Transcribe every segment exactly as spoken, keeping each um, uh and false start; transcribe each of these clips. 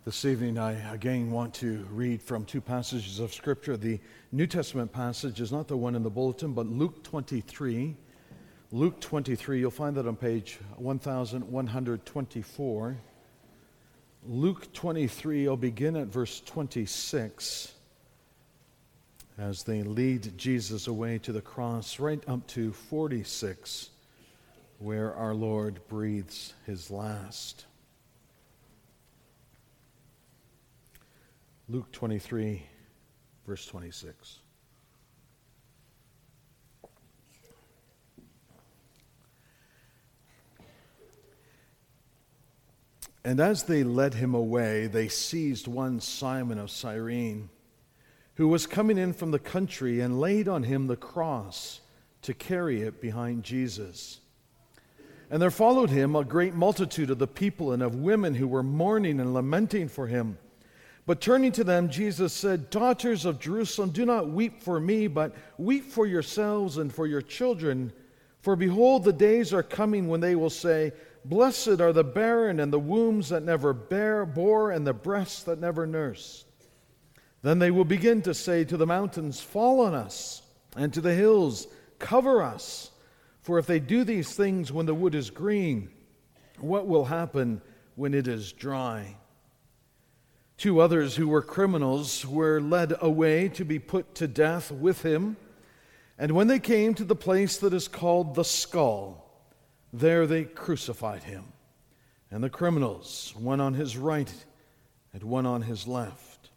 This evening, I again want to read from two passages of Scripture. The New Testament passage is not the one in the bulletin, but Luke twenty-three. Luke twenty-three, you'll find that on page one thousand one hundred twenty-four. Luke twenty-three, I'll begin at verse twenty-six, as they lead Jesus away to the cross, right up to forty-six, where our Lord breathes his last. Luke twenty-three, verse twenty-six. And as they led him away, they seized one Simon of Cyrene, who was coming in from the country, and laid on him the cross to carry it behind Jesus. And there followed him a great multitude of the people and of women who were mourning and lamenting for him. But turning to them, Jesus said, "Daughters of Jerusalem, do not weep for me, but weep for yourselves and for your children. For behold, the days are coming when they will say, 'Blessed are the barren and the wombs that never bear, bore, and the breasts that never nursed.' Then they will begin to say to the mountains, 'Fall on us,' and to the hills, 'Cover us.' For if they do these things when the wood is green, what will happen when it is dry?" Two others who were criminals were led away to be put to death with him. And when they came to the place that is called the Skull, there they crucified him, and the criminals, one on his right and one on his left.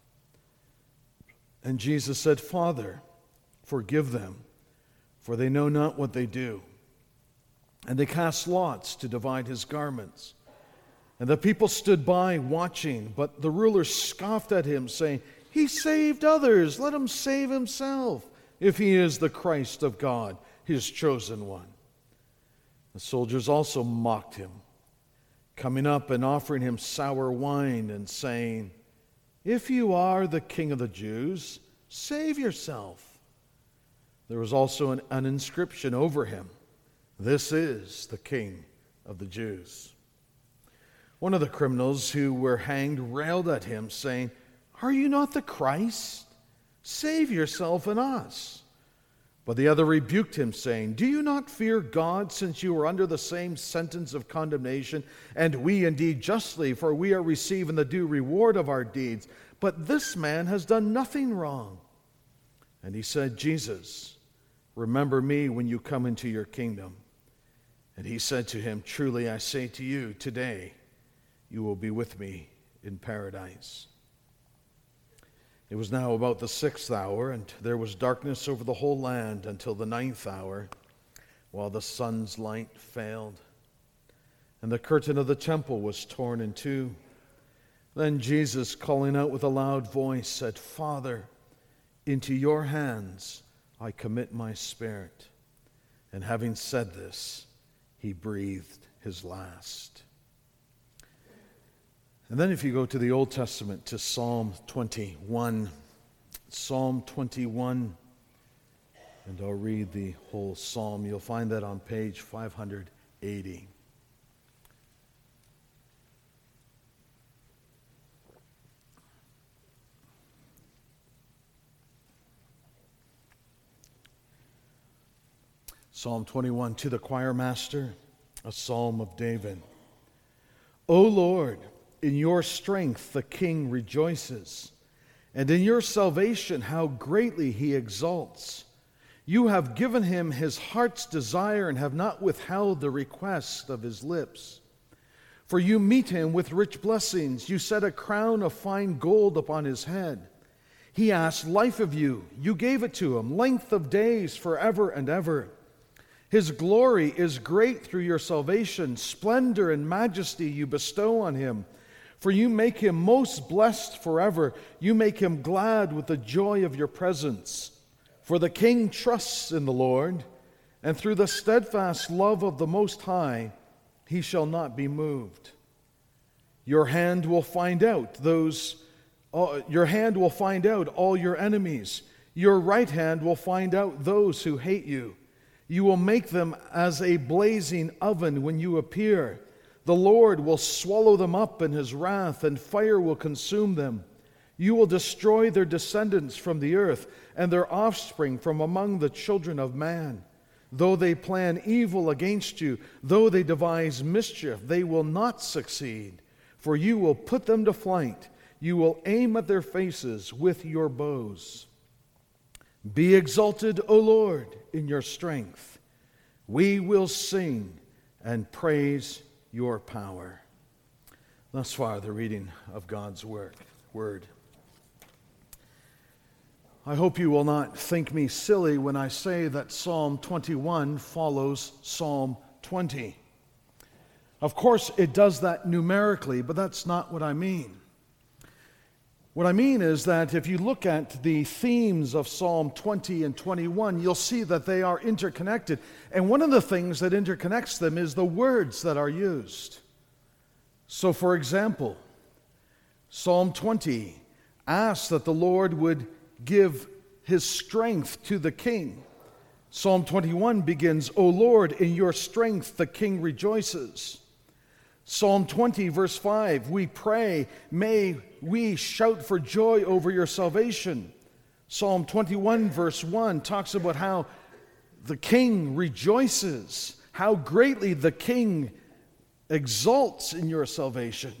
And Jesus said, "Father, forgive them, for they know not what they do." And they cast lots to divide his garments. And the people stood by watching, but the rulers scoffed at him, saying, "He saved others, let him save himself, if he is the Christ of God, his chosen one." The soldiers also mocked him, coming up and offering him sour wine and saying, "If you are the King of the Jews, save yourself." There was also an, an inscription over him, "This is the King of the Jews." One of the criminals who were hanged railed at him, saying, "Are you not the Christ? Save yourself and us." But the other rebuked him, saying, "Do you not fear God, since you are under the same sentence of condemnation? And we indeed justly, for we are receiving the due reward of our deeds. But this man has done nothing wrong." And he said, "Jesus, remember me when you come into your kingdom." And he said to him, "Truly I say to you, today you will be with me in paradise." It was now about the sixth hour, and there was darkness over the whole land until the ninth hour, while the sun's light failed. And the curtain of the temple was torn in two. Then Jesus, calling out with a loud voice, said, "Father, into your hands I commit my spirit." And having said this, he breathed his last. And then if you go to the Old Testament, to Psalm twenty-one, Psalm twenty-one, and I'll read the whole psalm. You'll find that on page five hundred eighty. Psalm twenty-one, to the choir master, a psalm of David. O Lord, in your strength the king rejoices, and in your salvation how greatly he exalts. You have given him his heart's desire and have not withheld the request of his lips. For you meet him with rich blessings. You set a crown of fine gold upon his head. He asked life of you. You gave it to him, length of days forever and ever. His glory is great through your salvation. Splendor and majesty you bestow on him. For you make him most blessed forever. You make him glad with the joy of your presence. For the king trusts in the Lord, and through the steadfast love of the Most High, he shall not be moved. Your hand will find out those. Uh, your hand will find out all your enemies. Your right hand will find out those who hate you. You will make them as a blazing oven when you appear. The Lord will swallow them up in his wrath, and fire will consume them. You will destroy their descendants from the earth, and their offspring from among the children of man. Though they plan evil against you, though they devise mischief, they will not succeed. For you will put them to flight. You will aim at their faces with your bows. Be exalted, O Lord, in your strength. We will sing and praise your power. Thus far, the reading of God's word. word. I hope you will not think me silly when I say that Psalm twenty-one follows Psalm twenty. Of course, it does that numerically, but that's not what I mean. What I mean is that if you look at the themes of Psalm twenty and twenty-one, you'll see that they are interconnected. And one of the things that interconnects them is the words that are used. So, for example, Psalm twenty asks that the Lord would give his strength to the king. Psalm twenty-one begins, O Lord, in your strength the king rejoices. Psalm twenty, verse five, we pray, may we shout for joy over your salvation. Psalm twenty-one, verse one, talks about how the king rejoices, how greatly the king exults in your salvation.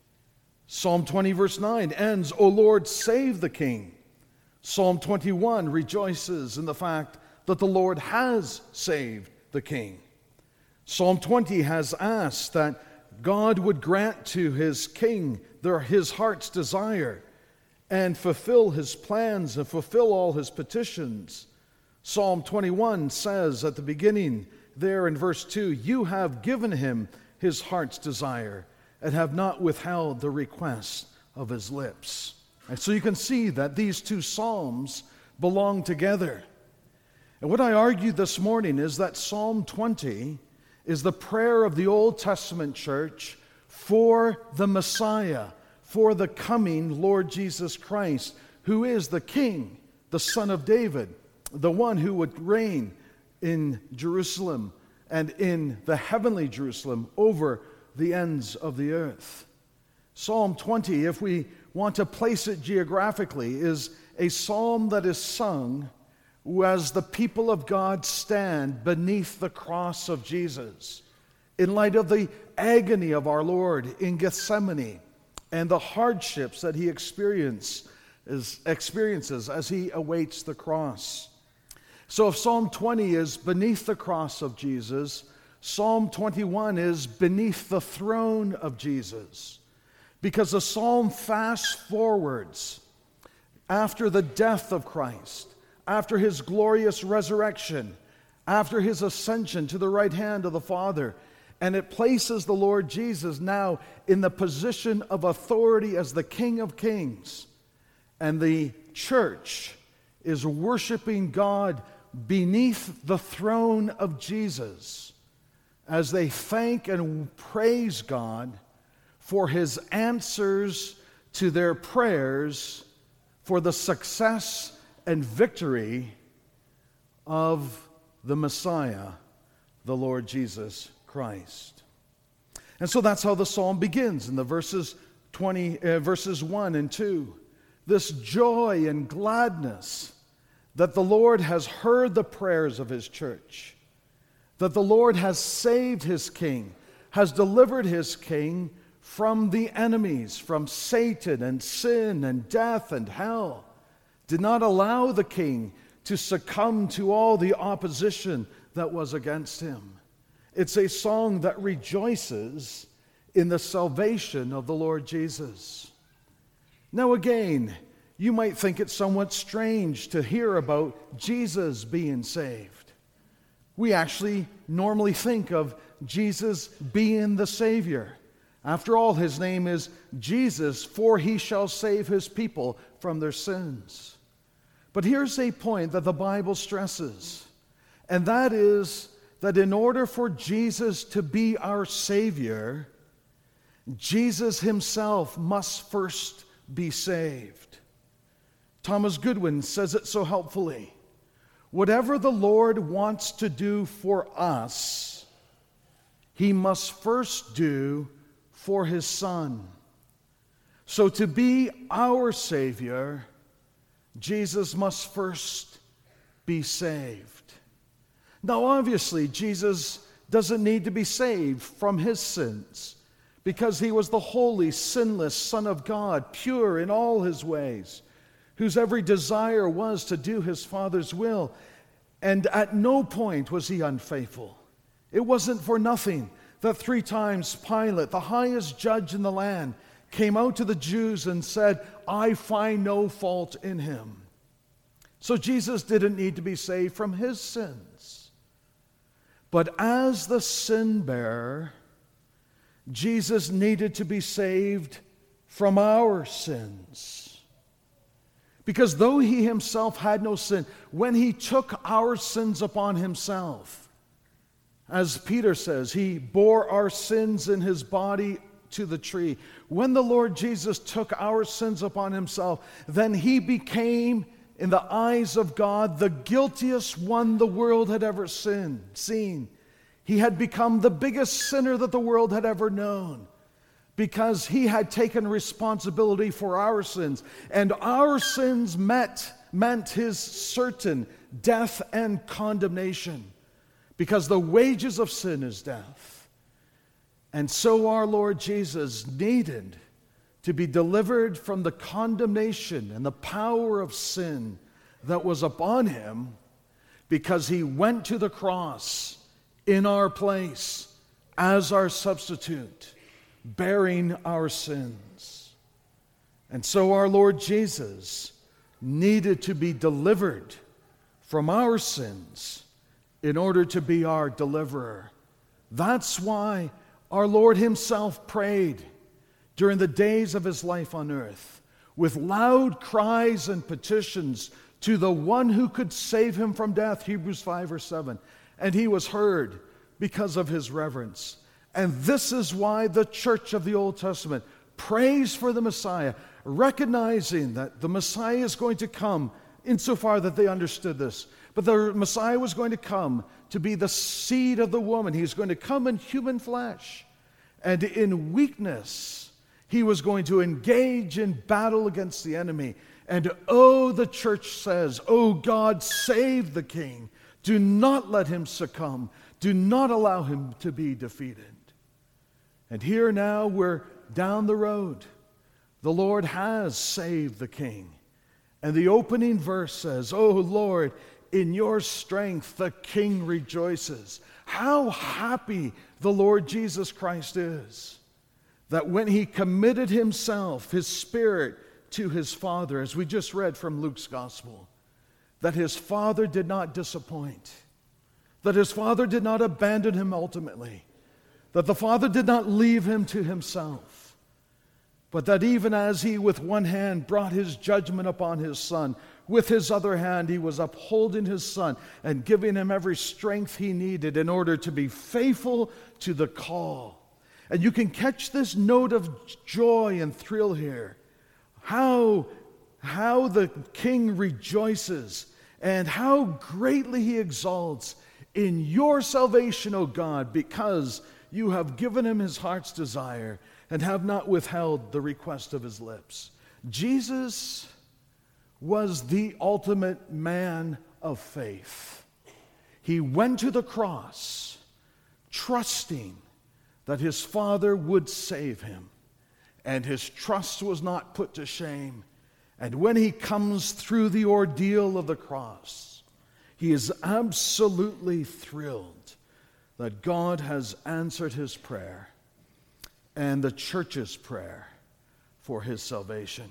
Psalm twenty, verse nine ends, O Lord, save the king. Psalm twenty-one rejoices in the fact that the Lord has saved the king. Psalm twenty has asked that God would grant to his king their, his heart's desire and fulfill his plans and fulfill all his petitions. Psalm twenty-one says at the beginning there in verse two, you have given him his heart's desire and have not withheld the request of his lips. And so you can see that these two psalms belong together. And what I argued this morning is that Psalm twenty is the prayer of the Old Testament church for the Messiah, for the coming Lord Jesus Christ, who is the King, the Son of David, the one who would reign in Jerusalem and in the heavenly Jerusalem over the ends of the earth. Psalm twenty, if we want to place it geographically, is a psalm that is sung as the people of God stand beneath the cross of Jesus in light of the agony of our Lord in Gethsemane and the hardships that he experience, is, experiences as he awaits the cross. So if Psalm twenty is beneath the cross of Jesus, Psalm twenty-one is beneath the throne of Jesus. Because the psalm fast forwards after the death of Christ, after his glorious resurrection, after his ascension to the right hand of the Father, and it places the Lord Jesus now in the position of authority as the King of Kings. And the church is worshiping God beneath the throne of Jesus as they thank and praise God for his answers to their prayers for the success and victory of the Messiah, the Lord Jesus Christ. And so that's how the psalm begins in the verses twenty, uh, verses one and two. This joy and gladness that the Lord has heard the prayers of his church, that the Lord has saved his king, has delivered his king from the enemies, from Satan and sin and death and hell, did not allow the king to succumb to all the opposition that was against him. It's a song that rejoices in the salvation of the Lord Jesus. Now again, you might think it somewhat strange to hear about Jesus being saved. We actually normally think of Jesus being the Savior. After all, his name is Jesus, for he shall save his people from their sins. But here's a point that the Bible stresses, and that is that in order for Jesus to be our Savior, Jesus himself must first be saved. Thomas Goodwin says it so helpfully. Whatever the Lord wants to do for us, he must first do for his Son. So to be our Savior, Jesus must first be saved. Now, obviously, Jesus doesn't need to be saved from his sins because he was the holy, sinless Son of God, pure in all his ways, whose every desire was to do his Father's will. And at no point was he unfaithful. It wasn't for nothing that three times Pilate, the highest judge in the land, came out to the Jews and said, I find no fault in him. So Jesus didn't need to be saved from his sins. But as the sin bearer, Jesus needed to be saved from our sins. Because though he himself had no sin, when he took our sins upon himself, as Peter says, he bore our sins in his body to the tree. When the Lord Jesus took our sins upon himself, then he became, in the eyes of God, the guiltiest one the world had ever sinned, seen. He had become the biggest sinner that the world had ever known, because he had taken responsibility for our sins. And our sins met, meant his certain death and condemnation, because the wages of sin is death. And so our Lord Jesus needed to be delivered from the condemnation and the power of sin that was upon him, because he went to the cross in our place as our substitute, bearing our sins. And so our Lord Jesus needed to be delivered from our sins in order to be our deliverer. That's why our Lord himself prayed during the days of his life on earth with loud cries and petitions to the one who could save him from death, Hebrews five verse seven. And he was heard because of his reverence. And this is why the church of the Old Testament prays for the Messiah, recognizing that the Messiah is going to come, insofar that they understood this. But the Messiah was going to come to be the seed of the woman. He's going to come in human flesh. And in weakness, he was going to engage in battle against the enemy. And oh, the church says, oh God, save the king. Do not let him succumb. Do not allow him to be defeated. And here now we're down the road. The Lord has saved the king. And the opening verse says, oh Lord, in your strength the king rejoices. How happy the Lord Jesus Christ is, that when he committed himself, his spirit, to his Father, as we just read from Luke's gospel, that his Father did not disappoint, that his Father did not abandon him ultimately, that the Father did not leave him to himself, but that even as he with one hand brought his judgment upon his Son, with his other hand he was upholding his Son and giving him every strength he needed in order to be faithful to the call. And you can catch this note of joy and thrill here. How, how the king rejoices and how greatly he exalts in your salvation, O God, because you have given him his heart's desire and have not withheld the request of his lips. Jesus was the ultimate man of faith. He went to the cross trusting that his Father would save him, and his trust was not put to shame. And when he comes through the ordeal of the cross, he is absolutely thrilled that God has answered his prayer and the church's prayer for his salvation.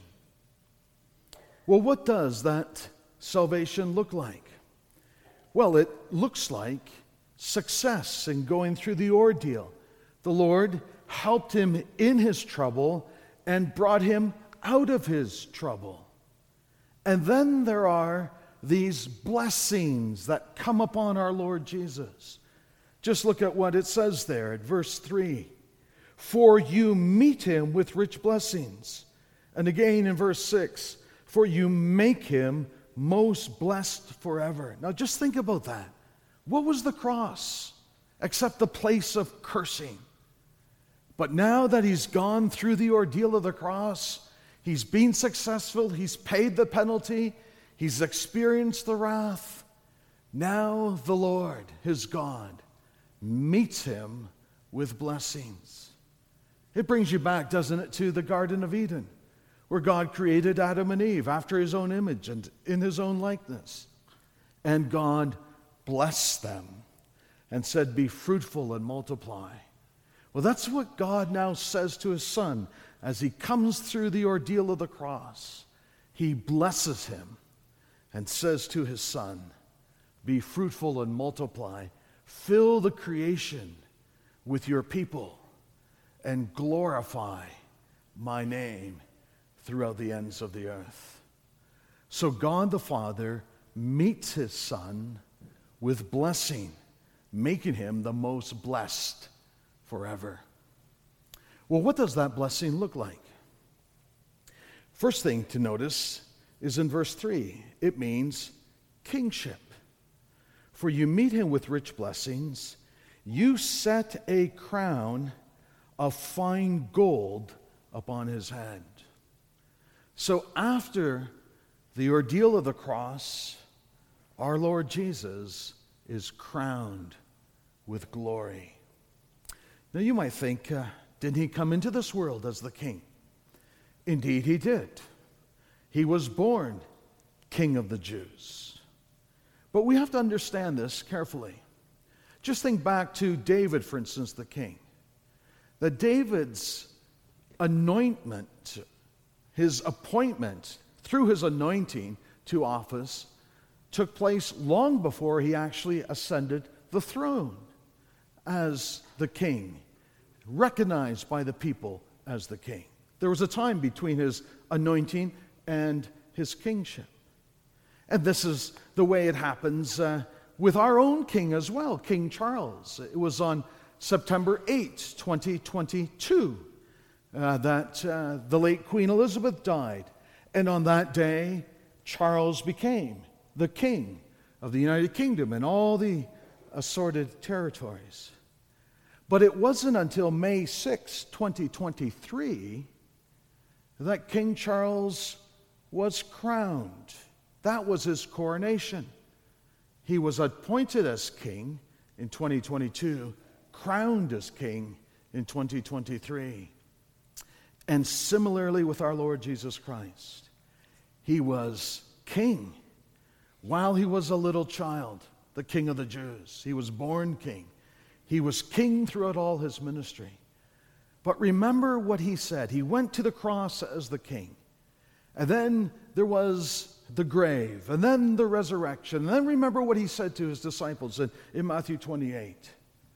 Well, what does that salvation look like? Well, it looks like success in going through the ordeal. The Lord helped him in his trouble and brought him out of his trouble. And then there are these blessings that come upon our Lord Jesus. Just look at what it says there at verse three. For you meet him with rich blessings. And again in verse six, for you make him most blessed forever. Now just think about that. What was the cross? except the place of cursing. But now that he's gone through the ordeal of the cross, he's been successful, he's paid the penalty, he's experienced the wrath. Now the Lord, his God, meets him with blessings. It brings you back, doesn't it, to the Garden of Eden, where God created Adam and Eve after his own image and in his own likeness. And God blessed them and said, "Be fruitful and multiply." Well, that's what God now says to his son as he comes through the ordeal of the cross. He blesses him and says to his son, "Be fruitful and multiply. Fill the creation with your people and glorify my name throughout the ends of the earth." So God the Father meets his son with blessing, making him the most blessed forever. Well, what does that blessing look like? First thing to notice is in verse three. It means kingship. For you meet him with rich blessings. You set a crown of fine gold upon his head. So after the ordeal of the cross, our Lord Jesus is crowned with glory. Now you might think, uh, didn't he come into this world as the king? Indeed he did. He was born King of the Jews. But we have to understand this carefully. Just think back to David, for instance, the king. That David's anointment, his appointment through his anointing to office, took place long before he actually ascended the throne as the king, recognized by the people as the king. There was a time between his anointing and his kingship. And this is the way it happens uh, with our own king as well, King Charles. It was on September eighth, twenty twenty-two, uh, that uh, the late Queen Elizabeth died. And on that day, Charles became the king of the United Kingdom and all the assorted territories. But it wasn't until May sixth, twenty twenty-three, that King Charles was crowned. That was his coronation. He was appointed as king in twenty twenty-two, crowned as king in twenty twenty-three. And similarly with our Lord Jesus Christ, he was king while he was a little child, the King of the Jews. He was born king. He was king throughout all his ministry. But remember what he said. He went to the cross as the king. And then there was the grave, and then the resurrection. And then remember what he said to his disciples in, in Matthew twenty-eight.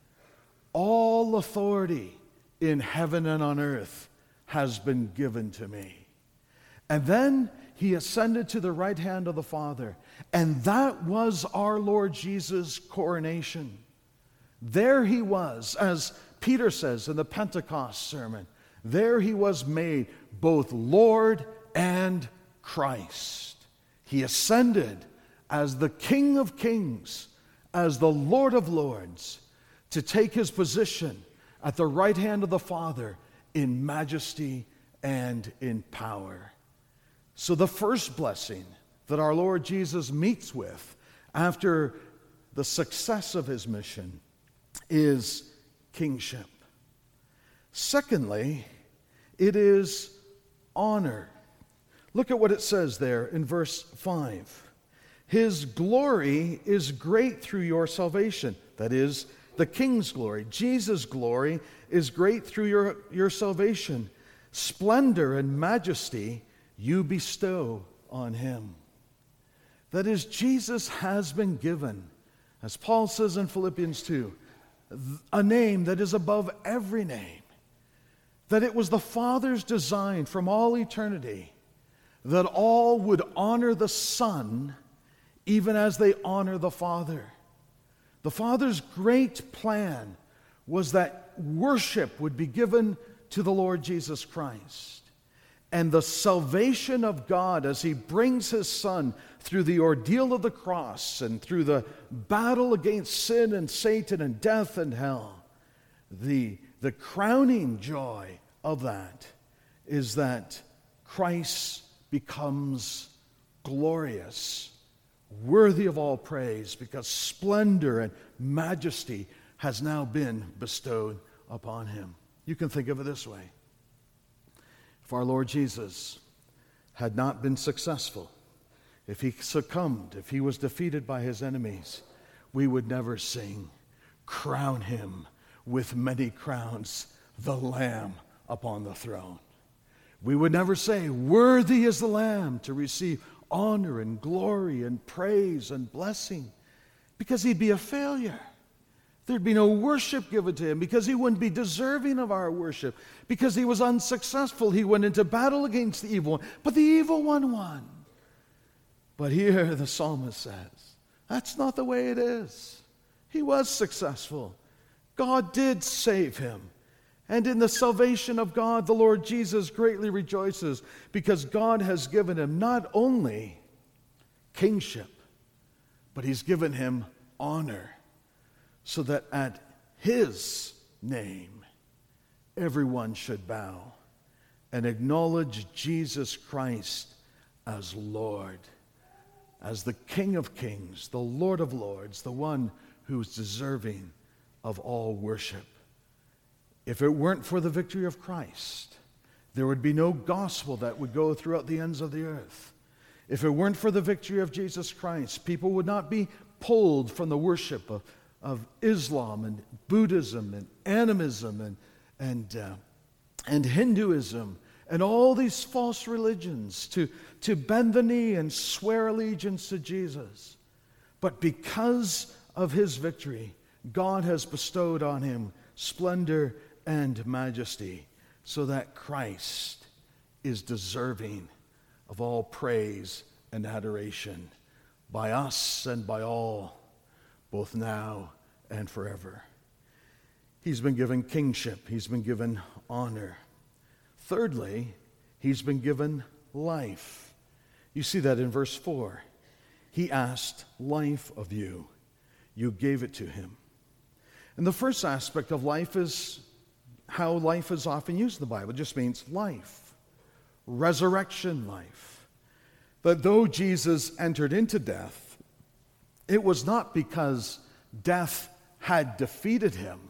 All authority in heaven and on earth has been given to me. And then he ascended to the right hand of the Father. And that was our Lord Jesus' coronation. There he was, as Peter says in the Pentecost sermon, there he was made both Lord and Christ. He ascended as the King of Kings, as the Lord of Lords, to take his position at the right hand of the Father in majesty and in power. So the first blessing that our Lord Jesus meets with after the success of his mission is kingship. Secondly, it is honor. Look at what it says there in verse five. His glory is great through your salvation. That is, the King's glory. Jesus' glory is great through your, your salvation. Splendor and majesty you bestow on him. That is, Jesus has been given, as Paul says in Philippians two, a name that is above every name. That it was the Father's design from all eternity that all would honor the Son even as they honor the Father. The Father's great plan was that worship would be given to the Lord Jesus Christ. And the salvation of God as he brings his Son through the ordeal of the cross and through the battle against sin and Satan and death and hell, the, the crowning joy of that is that Christ becomes glorious, worthy of all praise, because splendor and majesty has now been bestowed upon him. You can think of it this way. If our Lord Jesus had not been successful, if he succumbed, if he was defeated by his enemies, we would never sing, "Crown him with many crowns, the Lamb upon the throne." We would never say, "Worthy is the Lamb to receive honor and glory and praise and blessing," because he'd be a failure. There'd be no worship given to him because he wouldn't be deserving of our worship, because he was unsuccessful. He went into battle against the evil one, but the evil one won. But here the psalmist says, that's not the way it is. He was successful. God did save him. And in the salvation of God, the Lord Jesus greatly rejoices because God has given him not only kingship, but he's given him honor, so that at his name everyone should bow and acknowledge Jesus Christ as Lord, as the King of kings, the Lord of lords, the one who's deserving of all worship. If it weren't for the victory of Christ, there would be no gospel that would go throughout the ends of the earth. If it weren't for the victory of Jesus Christ, people would not be pulled from the worship of, of Islam and Buddhism and animism and, and, uh, and Hinduism and all these false religions to, to bend the knee and swear allegiance to Jesus. But because of his victory, God has bestowed on him splendor and majesty, so that Christ is deserving of all praise and adoration by us and by all, both now and forever. He's been given kingship. He's been given honor. Thirdly, he's been given life. You see that in verse four. He asked life of you. You gave it to him. And the first aspect of life is how life is often used in the Bible. It just means life, resurrection life. But though Jesus entered into death, it was not because death had defeated him.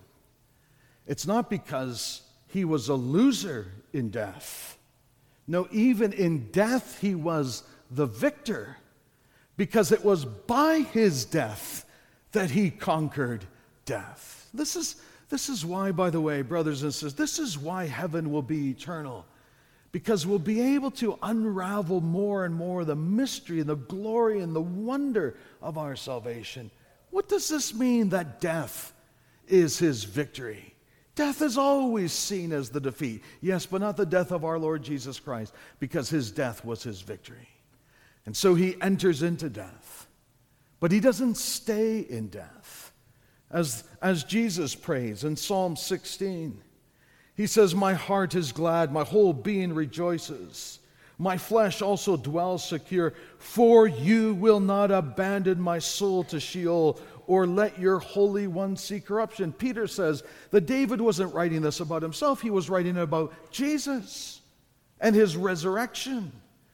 It's not because he was a loser in death. No, even in death he was the victor, because it was by his death that he conquered death. This is, this is why, by the way, brothers and sisters, this is why heaven will be eternal. Because we'll be able to unravel more and more the mystery and the glory and the wonder of our salvation. What does this mean that death is his victory? Death is always seen as the defeat. Yes, but not the death of our Lord Jesus Christ, because his death was his victory. And so he enters into death. But he doesn't stay in death. As, as Jesus prays in Psalm sixteen, he says, "My heart is glad, my whole being rejoices. My flesh also dwells secure, for you will not abandon my soul to Sheol, or let your Holy One see corruption." Peter says that David wasn't writing this about himself, he was writing about Jesus and his resurrection.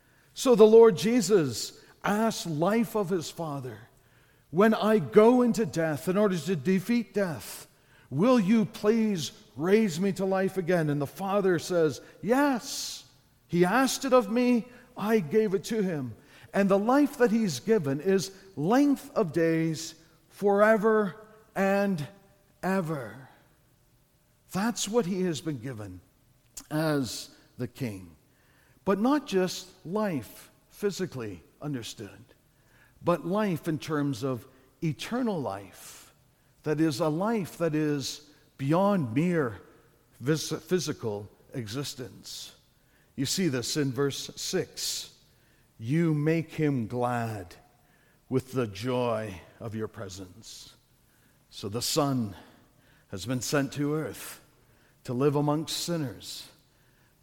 So the Lord Jesus asked life of his Father. When I go into death in order to defeat death, will you please raise me to life again? And the Father says, yes. He asked it of me, I gave it to him. And the life that he's given is length of days forever and ever. That's what he has been given as the King. But not just life physically understood, but life in terms of eternal life. That is a life that is beyond mere vis- physical existence. You see this in verse six. You make him glad with the joy of your presence. So the Son has been sent to earth to live amongst sinners,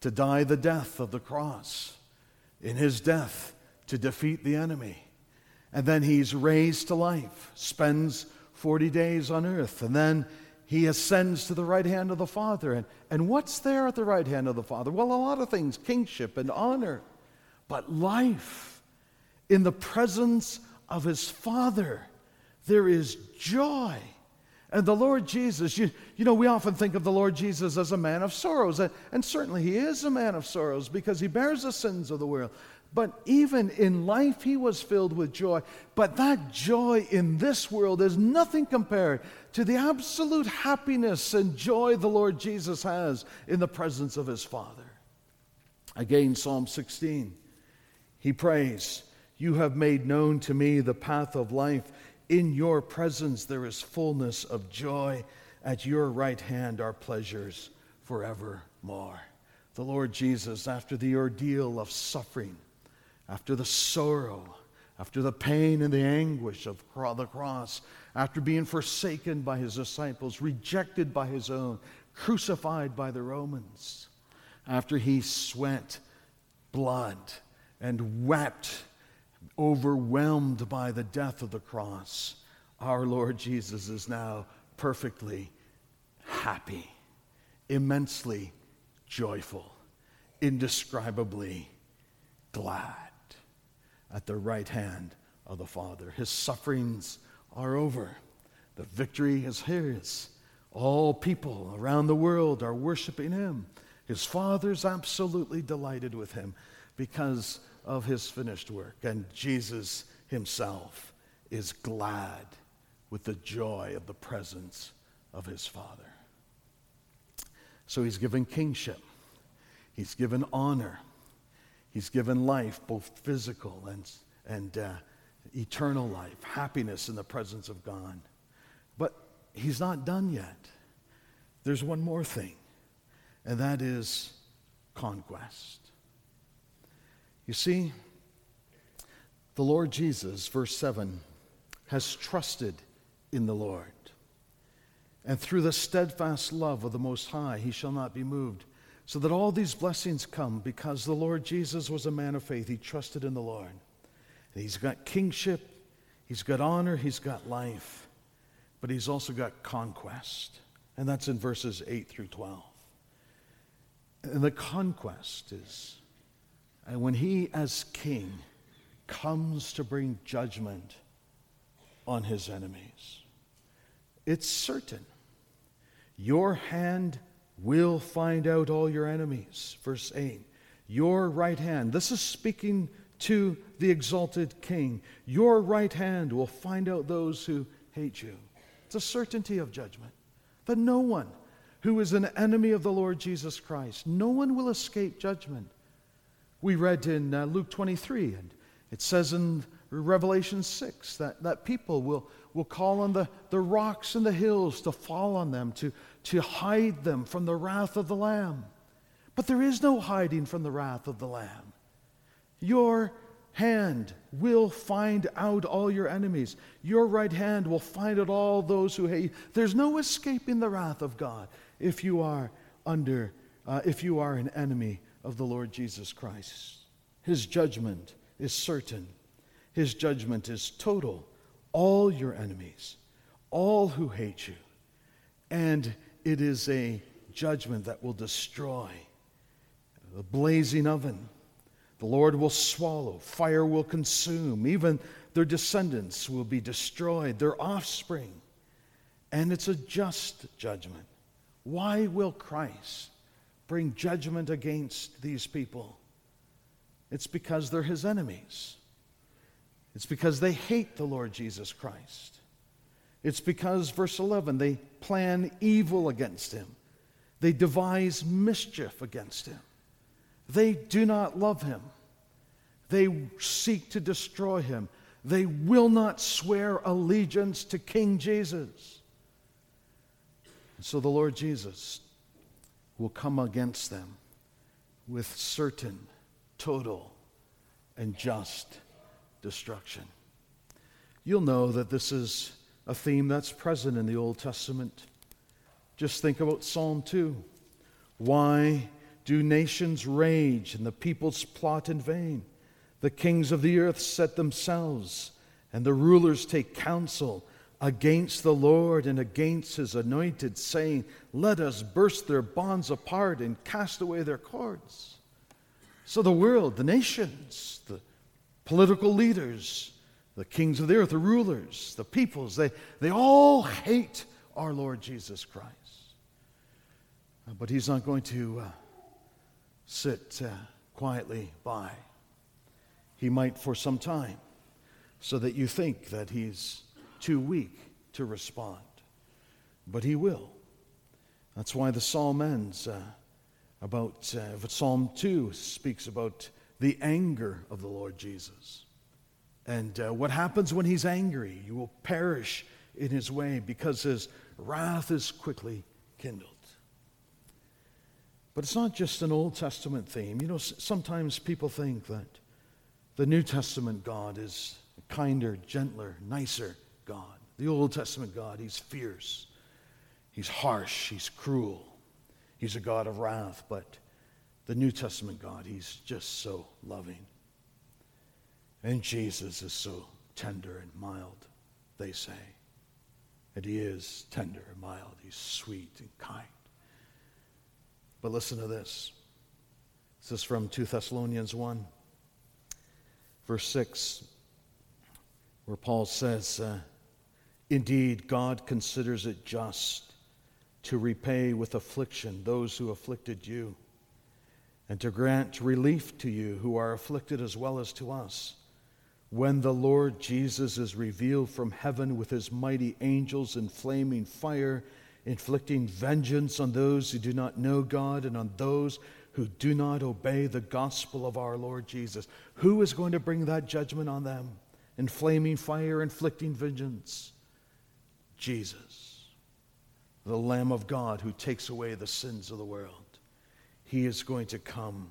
to die the death of the cross, in his death to defeat the enemy. And then he's raised to life, spends forty days on earth, and then he ascends to the right hand of the Father. And, and what's there at the right hand of the Father? Well, a lot of things, kingship and honor, but life. In the presence of his Father, there is joy. And the Lord Jesus, you, you know, we often think of the Lord Jesus as a man of sorrows, and, and certainly he is a man of sorrows because he bears the sins of the world. But even in life, he was filled with joy. But that joy in this world is nothing compared to the absolute happiness and joy the Lord Jesus has in the presence of his Father. Again, Psalm sixteen, he prays, "You have made known to me the path of life. In your presence there is fullness of joy. At your right hand are pleasures forevermore." The Lord Jesus, after the ordeal of suffering, after the sorrow, after the pain and the anguish of the cross, after being forsaken by his disciples, rejected by his own, crucified by the Romans, after he sweat blood and wept, overwhelmed by the death of the cross, our Lord Jesus is now perfectly happy, immensely joyful, indescribably glad at the right hand of the Father. His sufferings are over. The victory is his. All people around the world are worshiping him. His Father's absolutely delighted with him because of his finished work. And Jesus himself is glad with the joy of the presence of his Father. So he's given kingship. He's given honor. He's given life, both physical and, and uh, eternal life, happiness in the presence of God. But he's not done yet. There's one more thing, and that is conquest. You see, the Lord Jesus, verse seven, has trusted in the Lord. And through the steadfast love of the Most High, he shall not be moved. So that all these blessings come because the Lord Jesus was a man of faith. He trusted in the Lord. And he's got kingship, he's got honor, he's got life, but he's also got conquest. And that's in verses eight through twelve. And the conquest is, and when he as king comes to bring judgment on his enemies, it's certain. Your hand will find out all your enemies. Verse eight. Your right hand. This is speaking to the exalted king. Your right hand will find out those who hate you. It's a certainty of judgment. That no one who is an enemy of the Lord Jesus Christ, no one will escape judgment. We read in uh, Luke twenty-three, and it says in Revelation six that, that people will, will call on the, the rocks and the hills to fall on them, to, to hide them from the wrath of the Lamb. But there is no hiding from the wrath of the Lamb. Your hand will find out all your enemies. Your right hand will find out all those who hate you. There's no escaping the wrath of God if you are under, uh, if you are an enemy of the Lord Jesus Christ. His judgment is certain. His judgment is total. All your enemies, all who hate you. And it is a judgment that will destroy. The blazing oven. The Lord will swallow. Fire will consume. Even their descendants will be destroyed. Their offspring. And it's a just judgment. Why will Christ bring judgment against these people? It's because they're his enemies. It's because they hate the Lord Jesus Christ. It's because, verse eleven, they plan evil against him. They devise mischief against him. They do not love him. They seek to destroy him. They will not swear allegiance to King Jesus. And so the Lord Jesus will come against them with certain, total, and just destruction. You'll know that this is a theme that's present in the Old Testament. Just think about Psalm two. Why do nations rage, and the peoples plot in vain? The kings of the earth set themselves, and the rulers take counsel against the Lord and against his anointed, saying, let us burst their bonds apart and cast away their cords. So the world, the nations, the political leaders, the kings of the earth, the rulers, the peoples, they, they all hate our Lord Jesus Christ. But he's not going to uh, sit uh, quietly by. He might for some time, so that you think that he's too weak to respond. But he will. That's why the psalm ends uh, about, uh, Psalm two speaks about the anger of the Lord Jesus. And uh, what happens when he's angry? You will perish in his way, because his wrath is quickly kindled. But it's not just an Old Testament theme. You know, sometimes people think that the New Testament God is a kinder, gentler, nicer God. The Old Testament God, he's fierce, he's harsh, he's cruel, he's a God of wrath. But the New Testament God, he's just so loving. And Jesus is so tender and mild, they say. And he is tender and mild, he's sweet and kind. But listen to this. This is from Second Thessalonians one, verse six, where Paul says, uh, indeed, God considers it just to repay with affliction those who afflicted you, and to grant relief to you who are afflicted as well as to us, when the Lord Jesus is revealed from heaven with his mighty angels in flaming fire, inflicting vengeance on those who do not know God and on those who do not obey the gospel of our Lord Jesus. Who is going to bring that judgment on them? In flaming fire, inflicting vengeance? Jesus, the Lamb of God who takes away the sins of the world. He is going to come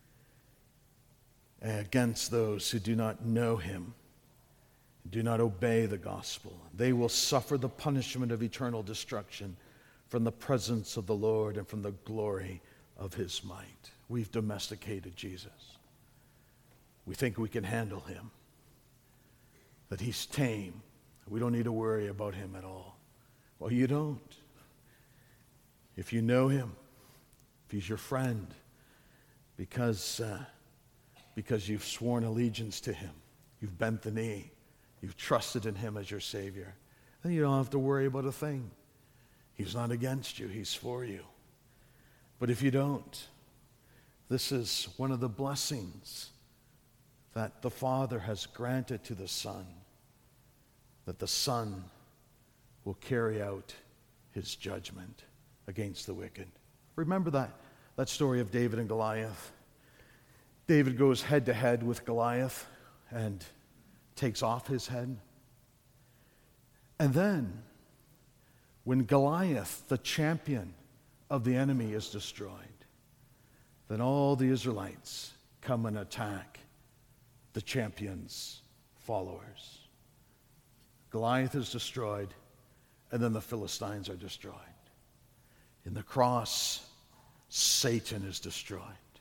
against those who do not know him, do not obey the gospel. They will suffer the punishment of eternal destruction from the presence of the Lord and from the glory of his might. We've domesticated Jesus. We think we can handle him, that he's tame. We don't need to worry about him at all. Well, you don't. If you know him, if he's your friend, because uh, because you've sworn allegiance to him, you've bent the knee, you've trusted in him as your Savior, then you don't have to worry about a thing. He's not against you, he's for you. But if you don't, this is one of the blessings that the Father has granted to the Son, that the Son will carry out his judgment against the wicked. Remember that, that story of David and Goliath? David goes head to head with Goliath and takes off his head. And then, when Goliath, the champion of the enemy, is destroyed, then all the Israelites come and attack the champion's followers. Goliath is destroyed, and then the Philistines are destroyed. In the cross, Satan is destroyed.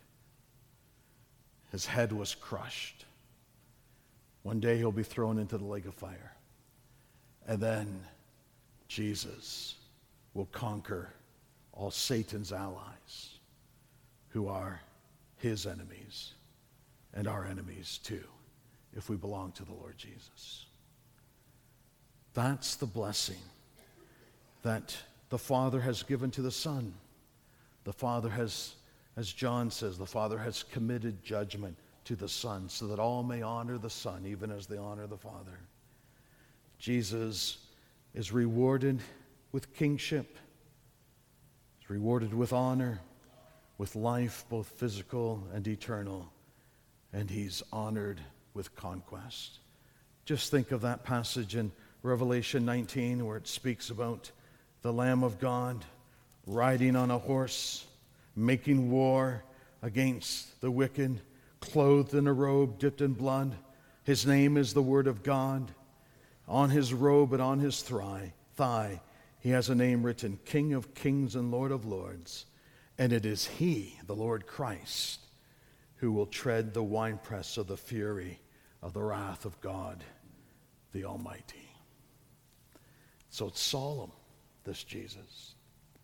His head was crushed. One day he'll be thrown into the lake of fire. And then Jesus will conquer all Satan's allies, who are his enemies and our enemies too, if we belong to the Lord Jesus. That's the blessing that the Father has given to the Son. The Father has, as John says, the Father has committed judgment to the Son, so that all may honor the Son, even as they honor the Father. Jesus is rewarded with kingship. He's rewarded with honor, with life, both physical and eternal. And he's honored with conquest. Just think of that passage in Revelation nineteen, where it speaks about the Lamb of God riding on a horse, making war against the wicked, clothed in a robe dipped in blood. His name is the Word of God. On his robe and on his thigh, thigh, he has a name written, King of Kings and Lord of Lords. And it is he, the Lord Christ, who will tread the winepress of the fury of the wrath of God the Almighty. So it's solemn, this Jesus.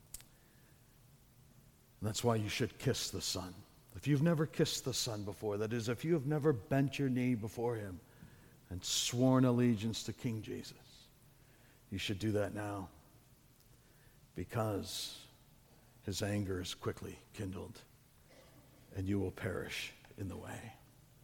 And that's why you should kiss the Son. If you've never kissed the Son before, that is, if you have never bent your knee before him and sworn allegiance to King Jesus, you should do that now, because his anger is quickly kindled and you will perish in the way.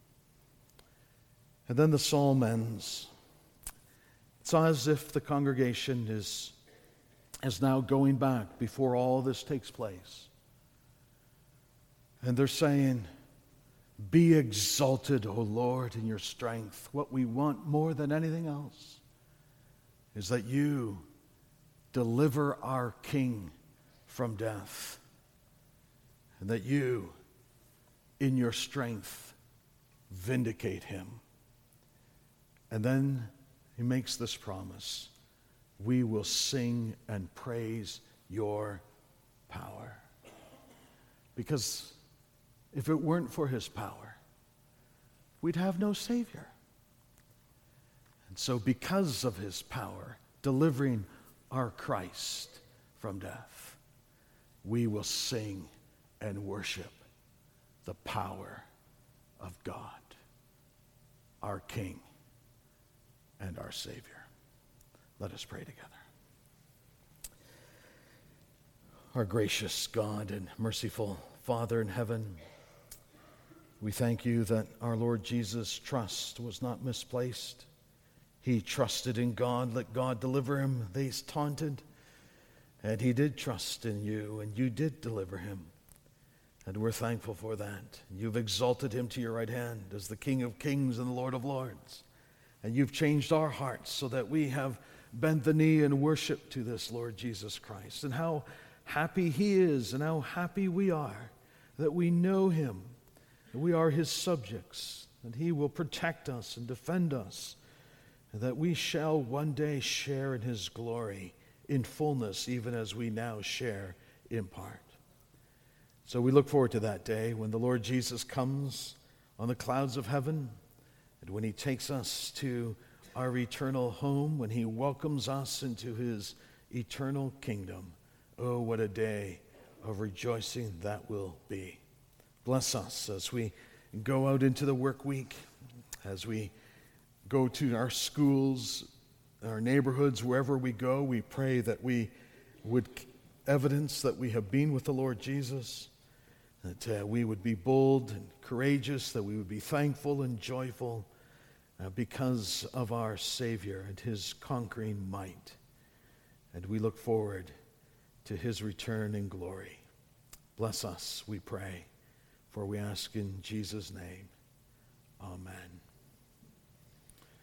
And then the psalm ends. It's as if the congregation is, is now going back before all this takes place. And they're saying, "Be exalted, O Lord, in your strength." What we want more than anything else is that you deliver our King from death, and that you, in your strength, vindicate him. And then he makes this promise: we will sing and praise your power. Because if it weren't for his power, we'd have no Savior. And so because of his power, delivering our Christ from death, we will sing and worship the power of God, our King and our Savior. Let us pray together. Our gracious God and merciful Father in heaven, we thank you that our Lord Jesus' trust was not misplaced. He trusted in God. Let God deliver him. They taunted. And he did trust in you, and you did deliver him. And we're thankful for that. You've exalted him to your right hand as the King of kings and the Lord of lords. And you've changed our hearts so that we have bent the knee in worship to this Lord Jesus Christ. And how happy he is, and how happy we are that we know him, that we are his subjects, and he will protect us and defend us, and that we shall one day share in his glory in fullness, even as we now share in part. So we look forward to that day when the Lord Jesus comes on the clouds of heaven, and when he takes us to our eternal home, when he welcomes us into his eternal kingdom. Oh, what a day of rejoicing that will be. Bless us as we go out into the work week, as we go to our schools, our neighborhoods, wherever we go. We pray that we would evidence that we have been with the Lord Jesus, that uh, we would be bold and courageous, that we would be thankful and joyful uh, because of our Savior and his conquering might. And we look forward to his return in glory. Bless us, we pray, for we ask in Jesus' name. Amen.